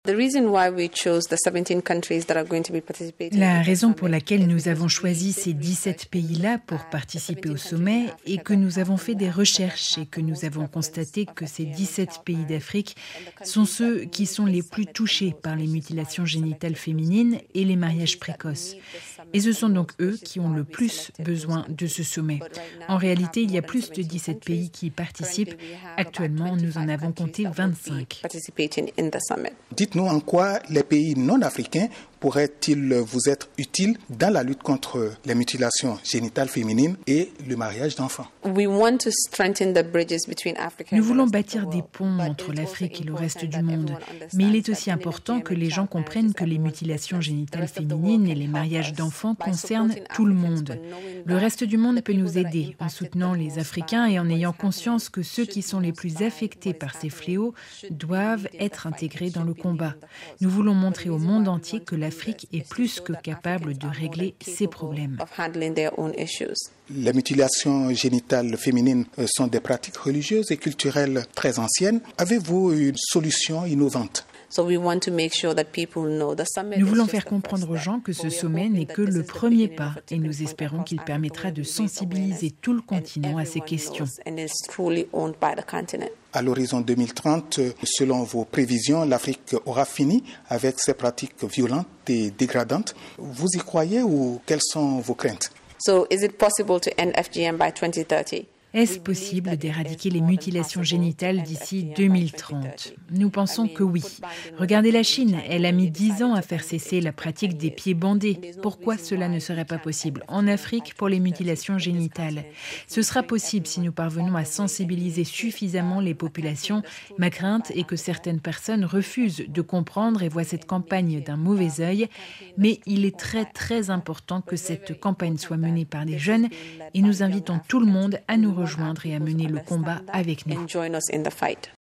La raison pour laquelle nous avons choisi ces 17 pays-là pour participer au sommet est que nous avons fait des recherches et que nous avons constaté que ces 17 pays d'Afrique sont ceux qui sont les plus touchés par les mutilations génitales féminines et les mariages précoces. Et ce sont donc eux qui ont le plus besoin de ce sommet. En réalité, il y a plus de 17 pays qui y participent. Actuellement, nous en avons compté 25. Dites-nous en quoi les pays non africains pourraient-ils vous être utiles dans la lutte contre les mutilations génitales féminines et le mariage d'enfants? Nous voulons bâtir des ponts entre l'Afrique et le reste du monde. Mais il est aussi important que les gens comprennent que les mutilations génitales féminines et les mariages d'enfants concernent tout le monde. Le reste du monde peut nous aider en soutenant les Africains et en ayant conscience que ceux qui sont les plus affectés par ces fléaux doivent être intégrés dans le combat. Nous voulons montrer au monde entier que l'Afrique est plus que capable de régler ses problèmes. Les mutilations génitales féminines sont des pratiques religieuses et culturelles très anciennes. Avez-vous une solution innovante? Nous voulons faire comprendre aux gens que ce sommet n'est que le premier pas et nous espérons qu'il permettra de sensibiliser tout le continent à ces questions. À l'horizon 2030, selon vos prévisions, l'Afrique aura fini avec ces pratiques violentes et dégradantes. Vous y croyez ou quelles sont vos craintes? Est-ce possible d'éradiquer les mutilations génitales d'ici 2030 ? Nous pensons que oui. Regardez la Chine, elle a mis 10 ans à faire cesser la pratique des pieds bandés. Pourquoi cela ne serait pas possible en Afrique pour les mutilations génitales ? Ce sera possible si nous parvenons à sensibiliser suffisamment les populations. Ma crainte est que certaines personnes refusent de comprendre et voient cette campagne d'un mauvais œil. Mais il est très très important que cette campagne soit menée par des jeunes et nous invitons tout le monde à nous rejoindre et à mener le combat avec nous.